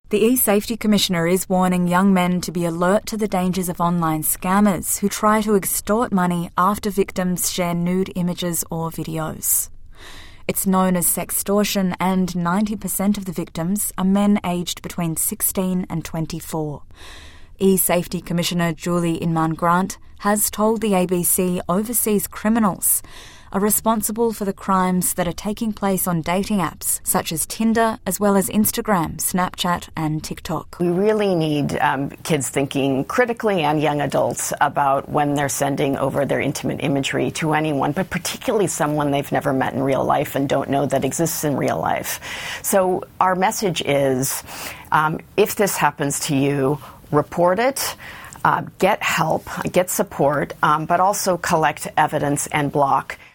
The eSafety Commissioner is warning young men to be alert to the dangers of online scammers who try to extort money after victims share nude images or videos. It's known as sextortion, and 90% of the victims are men aged between 16 and 24. eSafety Commissioner Julie Inman-Grant has told the ABC overseas criminals are responsible for the crimes that are taking place on dating apps such as Tinder, as well as Instagram, Snapchat and TikTok. We really need kids thinking critically, and young adults, about when they're sending over their intimate imagery to anyone, but particularly someone they've never met in real life and don't know that exists in real life. So our message is, if this happens to you, report it. Get help, get support, but also collect evidence and block.